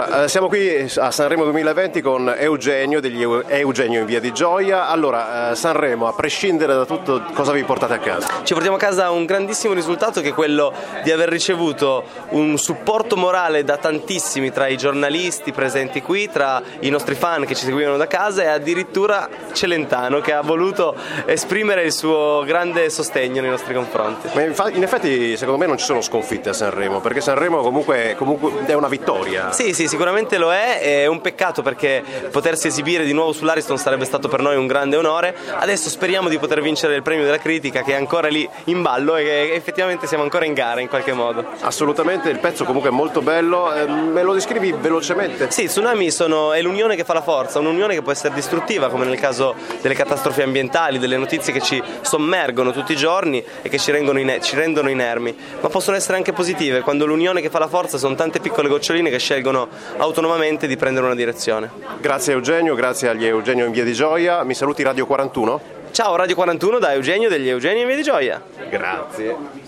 Siamo qui a Sanremo 2020 con Eugenio degli Eugenio in Via di Gioia. Allora, Sanremo, a prescindere da tutto, cosa vi portate a casa? Ci portiamo a casa un grandissimo risultato, che è quello di aver ricevuto un supporto morale da tantissimi, tra i giornalisti presenti qui, tra i nostri fan che ci seguivano da casa, e addirittura Celentano, che ha voluto esprimere il suo grande sostegno nei nostri confronti. Ma in effetti secondo me non ci sono sconfitte a Sanremo, perché Sanremo comunque è una vittoria. Sì, sicuramente lo è un peccato, perché potersi esibire di nuovo sull'Ariston sarebbe stato per noi un grande onore. Adesso speriamo di poter vincere il premio della critica, che è ancora lì in ballo, e che effettivamente siamo ancora in gara in qualche modo. Assolutamente, il pezzo comunque è molto bello. Me lo descrivi velocemente? Sì, tsunami è l'unione che fa la forza, un'unione che può essere distruttiva, come nel caso delle catastrofi ambientali, delle notizie che ci sommergono tutti i giorni e che ci rendono inermi, ma possono essere anche positive, quando l'unione che fa la forza sono tante piccole goccioline che scelgono autonomamente di prendere una direzione. Grazie Eugenio, grazie agli Eugenio in Via di Gioia. Mi saluti Radio 41? Ciao Radio 41 da Eugenio degli Eugenio in Via di Gioia. Grazie.